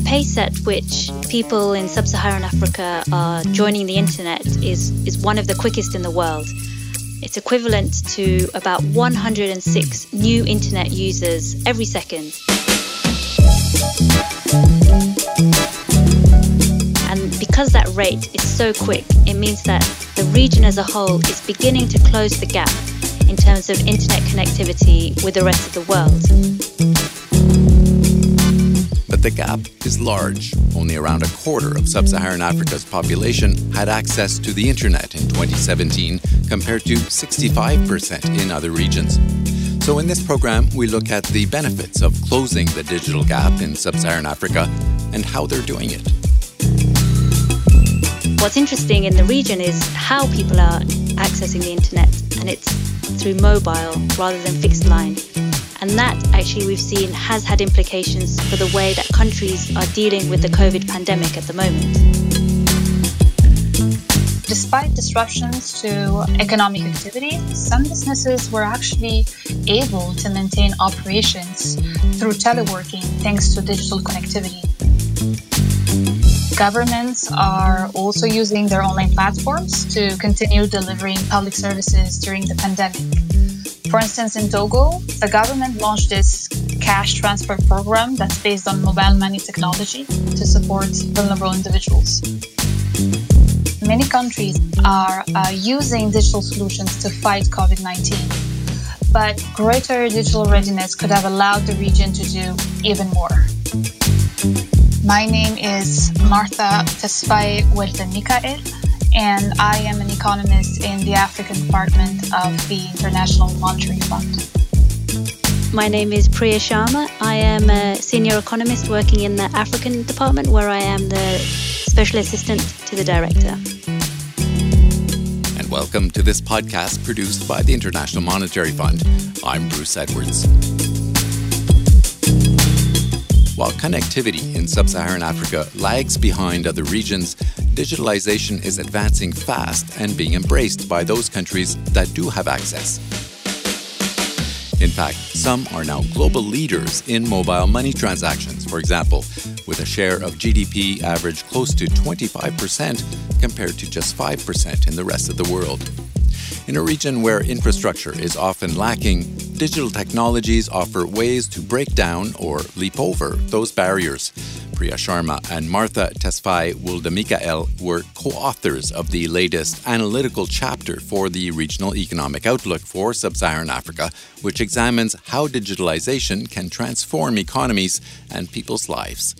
pace at which people in sub-Saharan Africa are joining the internet is one of the quickest in the world. It's equivalent to about 106 new internet users every second. And because that rate is so quick, it means that the region as a whole is beginning to close the gap in terms of internet connectivity with the rest of the world. But the gap is large. Only around a quarter of sub-Saharan Africa's population had access to the internet in 2017, compared to 65% in other regions. So in this program, we look at the benefits of closing the digital gap in sub-Saharan Africa and how they're doing it. What's interesting in the region is how people are accessing the internet, and it's through mobile rather than fixed line. And that, actually, we've seen has had implications for the way that countries are dealing with the COVID pandemic at the moment. Despite disruptions to economic activity, some businesses were actually able to maintain operations through teleworking thanks to digital connectivity. Governments are also using their online platforms to continue delivering public services during the pandemic. For instance, in Togo, the government launched this cash transfer program that's based on mobile money technology to support vulnerable individuals. Many countries are using digital solutions to fight COVID-19, but greater digital readiness could have allowed the region to do even more. My name is Martha Tesfaye Welta Mikael, and I am an economist in the African department of the International Monetary Fund. My name is Priya Sharma. I am a senior economist working in the African department, where I am the special assistant to the director. And welcome to this podcast produced by the International Monetary Fund. I'm Bruce Edwards. While connectivity in sub-Saharan Africa lags behind other regions, digitalization is advancing fast and being embraced by those countries that do have access. In fact, some are now global leaders in mobile money transactions, for example, with a share of GDP average close to 25% compared to just 5% in the rest of the world. In a region where infrastructure is often lacking, digital technologies offer ways to break down or leap over those barriers. Priya Sharma and Martha Tesfaye Welta Mikael were co-authors of the latest analytical chapter for the Regional Economic Outlook for Sub-Saharan Africa, which examines how digitalization can transform economies and people's lives.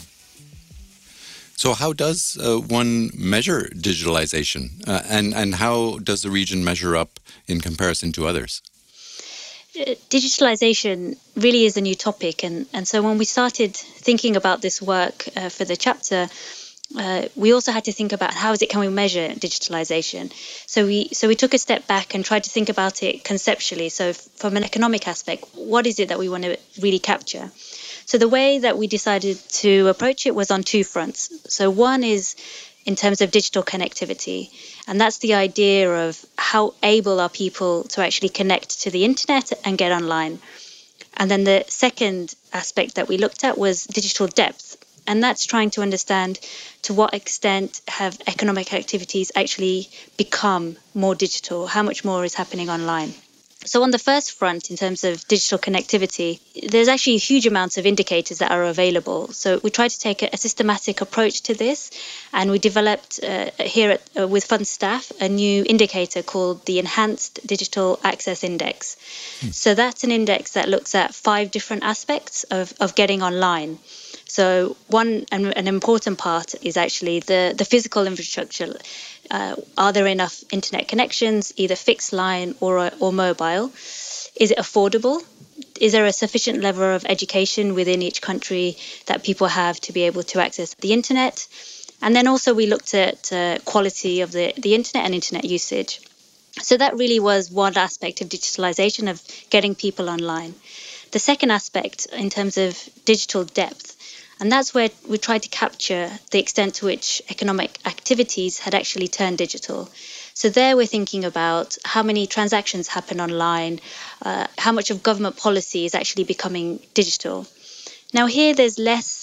So how does one measure digitalization and how does the region measure up in comparison to others? Digitalization really is a new topic. And so when we started thinking about this work for the chapter, we also had to think about can we measure digitalization. So we took a step back and tried to think about it conceptually. So from an economic aspect, what is it that we want to really capture? So the way that we decided to approach it was on two fronts. So one is in terms of digital connectivity, and that's the idea of how able are people to actually connect to the internet and get online. And then the second aspect that we looked at was digital depth, and that's trying to understand to what extent have economic activities actually become more digital, how much more is happening online. So on the first front, in terms of digital connectivity, there's actually huge amounts of indicators that are available. So we tried to take a systematic approach to this, and we developed with fund staff a new indicator called the Enhanced Digital Access Index. So that's an index that looks at 5 different aspects of getting online. So an important part is actually the physical infrastructure. Are there enough internet connections, either fixed line or mobile? Is it affordable? Is there a sufficient level of education within each country that people have to be able to access the internet? And then also we looked at quality of the internet and internet usage. So that really was one aspect of digitalization, of getting people online. The second aspect in terms of digital depth, and that's where we tried to capture the extent to which economic activities had actually turned digital. So there we're thinking about how many transactions happen online, how much of government policy is actually becoming digital. Now here there's less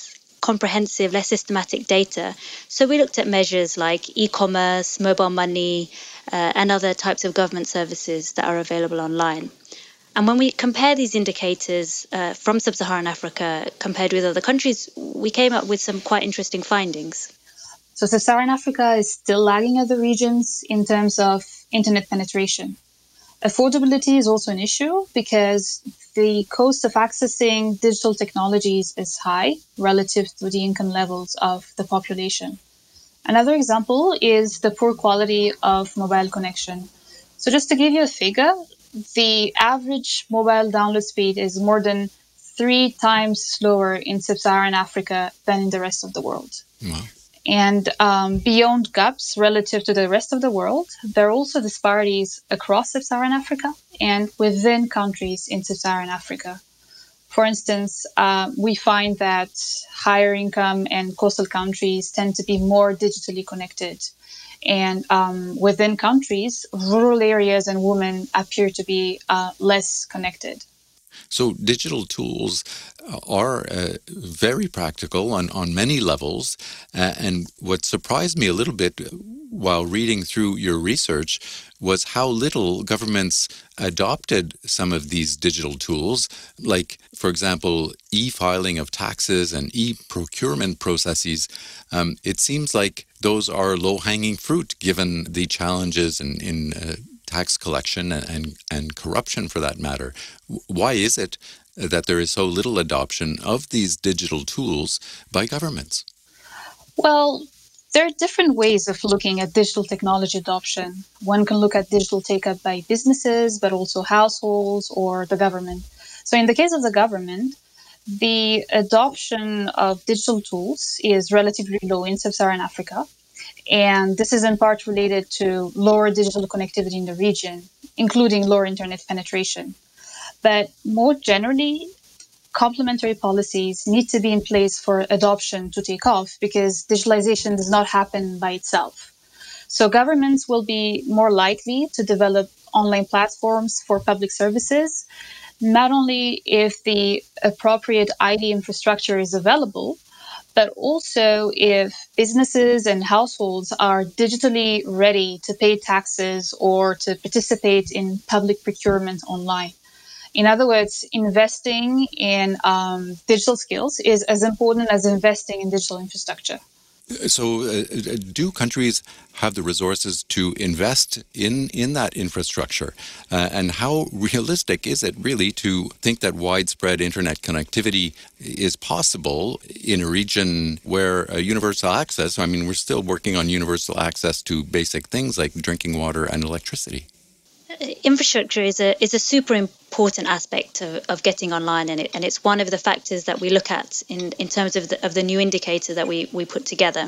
comprehensive, less systematic data. So we looked at measures like e-commerce, mobile money, and other types of government services that are available online. And when we compare these indicators from sub-Saharan Africa compared with other countries, we came up with some quite interesting findings. So sub-Saharan Africa is still lagging other regions in terms of internet penetration. Affordability is also an issue because the cost of accessing digital technologies is high relative to the income levels of the population. Another example is the poor quality of mobile connection. So just to give you a figure, the average mobile download speed is more than 3 times slower in sub-Saharan Africa than in the rest of the world. Wow. And beyond gaps relative to the rest of the world, there are also disparities across sub-Saharan Africa and within countries in sub-Saharan Africa. For instance, we find that higher income and coastal countries tend to be more digitally connected. And within countries, rural areas and women appear to be less connected. So digital tools are very practical on many levels. And what surprised me a little bit while reading through your research was how little governments adopted some of these digital tools, like, for example, e-filing of taxes and e-procurement processes. It seems like those are low-hanging fruit given the challenges in tax collection and corruption, for that matter. Why is it that there is so little adoption of these digital tools by governments? Well, there are different ways of looking at digital technology adoption. One can look at digital take-up by businesses, but also households or the government. So in the case of the government, the adoption of digital tools is relatively low in sub-Saharan Africa. And this is in part related to lower digital connectivity in the region, including lower internet penetration. But more generally, complementary policies need to be in place for adoption to take off because digitalization does not happen by itself. So governments will be more likely to develop online platforms for public services, not only if the appropriate IT infrastructure is available, but also if businesses and households are digitally ready to pay taxes or to participate in public procurement online. In other words, investing in digital skills is as important as investing in digital infrastructure. So do countries have the resources to invest in that infrastructure? And how realistic is it really to think that widespread internet connectivity is possible in a region where universal access, I mean, we're still working on universal access to basic things like drinking water and electricity? Infrastructure is a super important aspect of getting online, and it's one of the factors that we look at in terms of the new indicator that we put together.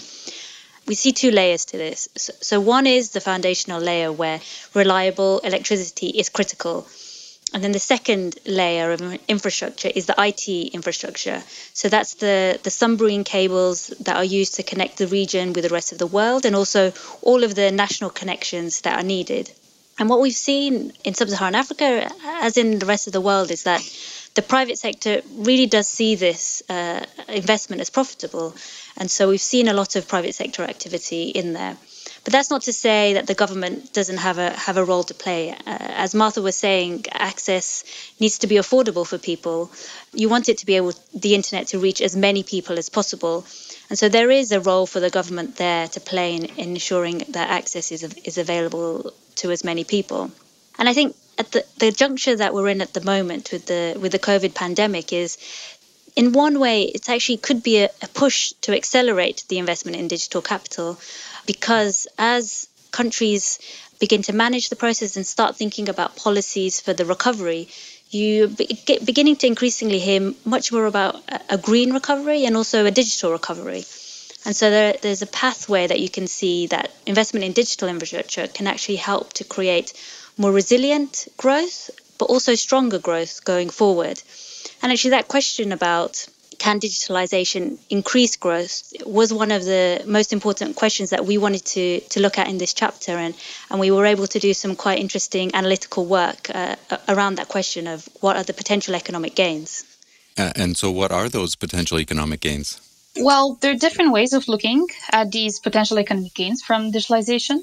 We see two layers to this. So one is the foundational layer where reliable electricity is critical. And then the second layer of infrastructure is the IT infrastructure. So that's the submarine cables that are used to connect the region with the rest of the world, and also all of the national connections that are needed. And what we've seen in sub-Saharan Africa, as in the rest of the world, is that the private sector really does see this investment as profitable. And so we've seen a lot of private sector activity in there. But that's not to say that the government doesn't have a role to play. As Martha was saying, access needs to be affordable for people. You want it to be able, the internet, to reach as many people as possible. And so there is a role for the government there to play in ensuring that access is available to as many people. And I think at the juncture that we're in at the moment with the COVID pandemic is, in one way, it actually could be a push to accelerate the investment in digital capital, because as countries begin to manage the process and start thinking about policies for the recovery, you beginning to increasingly hear much more about a green recovery and also a digital recovery. And so there's a pathway that you can see that investment in digital infrastructure can actually help to create more resilient growth, but also stronger growth going forward. And actually that question about can digitalization increase growth was one of the most important questions that we wanted to look at in this chapter. And we were able to do some quite interesting analytical work around that question of what are the potential economic gains. And so what are those potential economic gains? Well, there are different ways of looking at these potential economic gains from digitalization.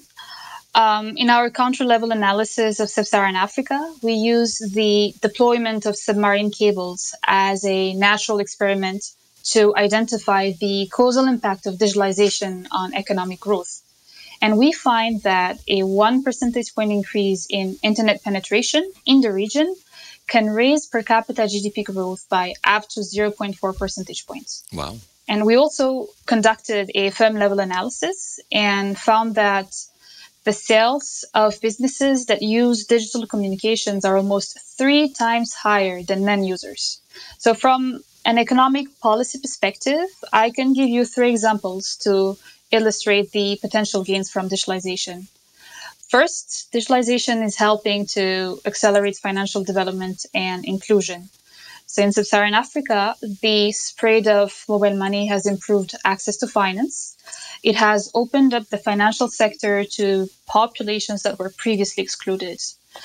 In our country-level analysis of sub-Saharan Africa, we use the deployment of submarine cables as a natural experiment to identify the causal impact of digitalization on economic growth. And we find that a 1 percentage point increase in internet penetration in the region can raise per capita GDP growth by up to 0.4 percentage points. Wow. And we also conducted a firm-level analysis and found that the sales of businesses that use digital communications are almost 3 times higher than non-users. So from an economic policy perspective, I can give you 3 examples to illustrate the potential gains from digitalization. First, digitalization is helping to accelerate financial development and inclusion. So in sub-Saharan Africa, the spread of mobile money has improved access to finance. It has opened up the financial sector to populations that were previously excluded.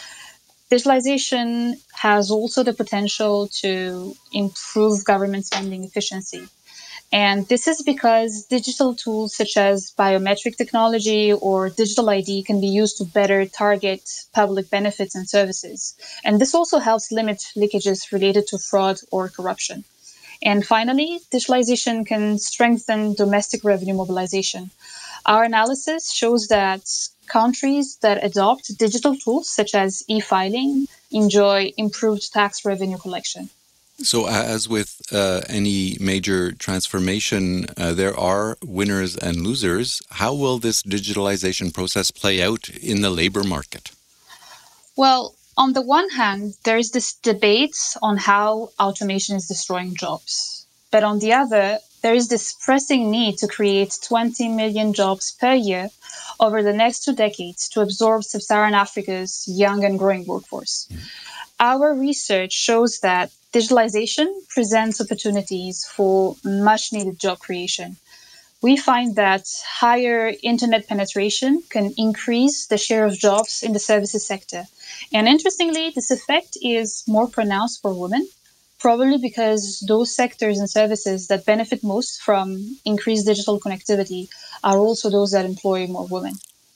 Digitalization has also the potential to improve government spending efficiency. And this is because digital tools such as biometric technology or digital ID can be used to better target public benefits and services. And this also helps limit leakages related to fraud or corruption. And finally, digitalization can strengthen domestic revenue mobilization. Our analysis shows that countries that adopt digital tools such as e-filing enjoy improved tax revenue collection. So as with any major transformation, there are winners and losers. How will this digitalization process play out in the labor market? Well, on the one hand, there is this debate on how automation is destroying jobs. But on the other, there is this pressing need to create 20 million jobs per year over the next 2 decades to absorb sub-Saharan Africa's young and growing workforce. Our research shows that digitalization presents opportunities for much-needed job creation. We find that higher internet penetration can increase the share of jobs in the services sector. And interestingly, this effect is more pronounced for women, probably because those sectors and services that benefit most from increased digital connectivity are also those that employ more women.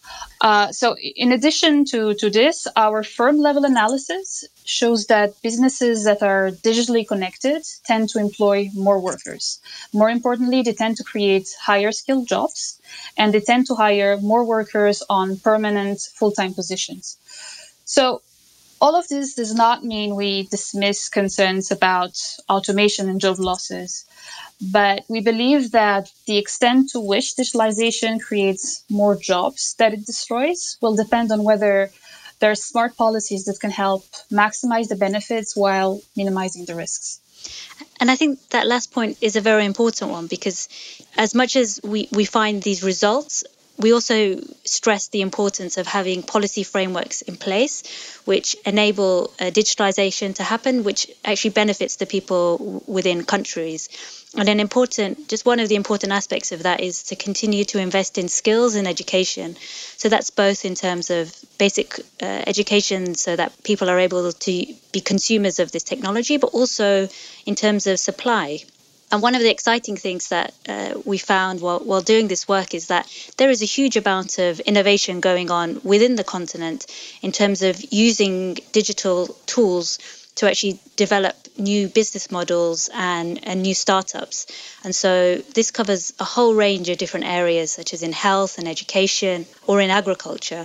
So in addition to this, our firm-level analysis shows that businesses that are digitally connected tend to employ more workers. More importantly, they tend to create higher-skilled jobs, and they tend to hire more workers on permanent full-time positions. So all of this does not mean we dismiss concerns about automation and job losses. But we believe that the extent to which digitalization creates more jobs that it destroys will depend on whether there are smart policies that can help maximize the benefits while minimizing the risks. And I think that last point is a very important one, because as much as we find these results, we also stress the importance of having policy frameworks in place which enable digitalization to happen, which actually benefits the people within countries. And one of the important aspects of that is to continue to invest in skills and education. So that's both in terms of basic education so that people are able to be consumers of this technology, but also in terms of supply. And one of the exciting things that we found while doing this work is that there is a huge amount of innovation going on within the continent in terms of using digital tools to actually develop new business models and new startups. And so this covers a whole range of different areas, such as in health and education or in agriculture.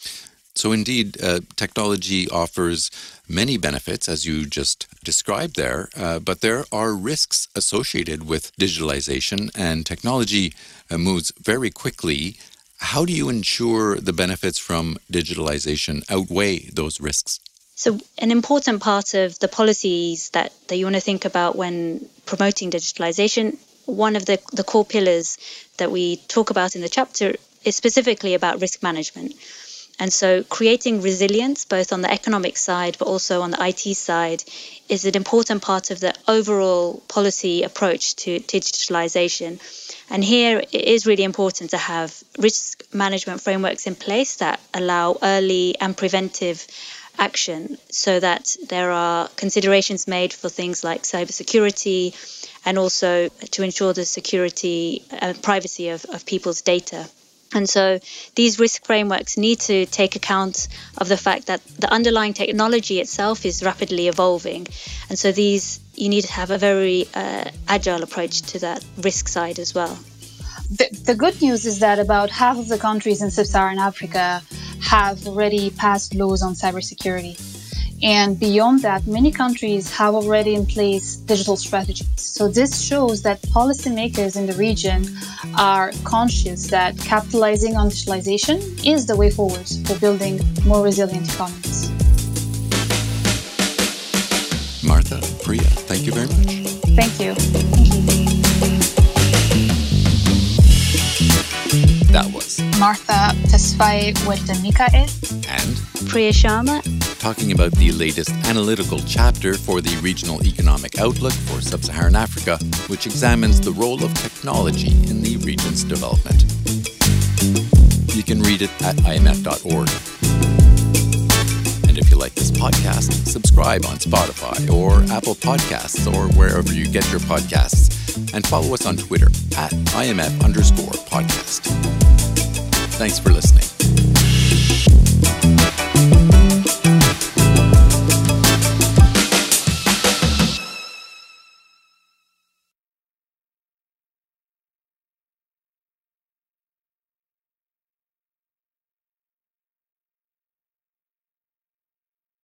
So indeed, technology offers many benefits, as you just described there, but there are risks associated with digitalization, and technology moves very quickly. How do you ensure the benefits from digitalization outweigh those risks? So an important part of the policies that you want to think about when promoting digitalization, one of the core pillars that we talk about in the chapter is specifically about risk management. And so creating resilience, both on the economic side, but also on the IT side, is an important part of the overall policy approach to digitalization. And here it is really important to have risk management frameworks in place that allow early and preventive action, so that there are considerations made for things like cybersecurity and also to ensure the security and privacy of people's data. And so these risk frameworks need to take account of the fact that the underlying technology itself is rapidly evolving. And so you need to have a very agile approach to that risk side as well. The good news is that about half of the countries in sub-Saharan Africa have already passed laws on cybersecurity. And beyond that, many countries have already in place digital strategies. So this shows that policymakers in the region are conscious that capitalizing on digitalization is the way forward for building more resilient economies. Martha, Priya, thank you very much. Thank you. That was Martha Tesfaye Wedemikae and Priya Sharma, talking about the latest analytical chapter for the Regional Economic Outlook for Sub-Saharan Africa, which examines the role of technology in the region's development. You can read it at imf.org. And if you like this podcast, subscribe on Spotify or Apple Podcasts or wherever you get your podcasts, and follow us on Twitter at IMF_podcast. Thanks for listening.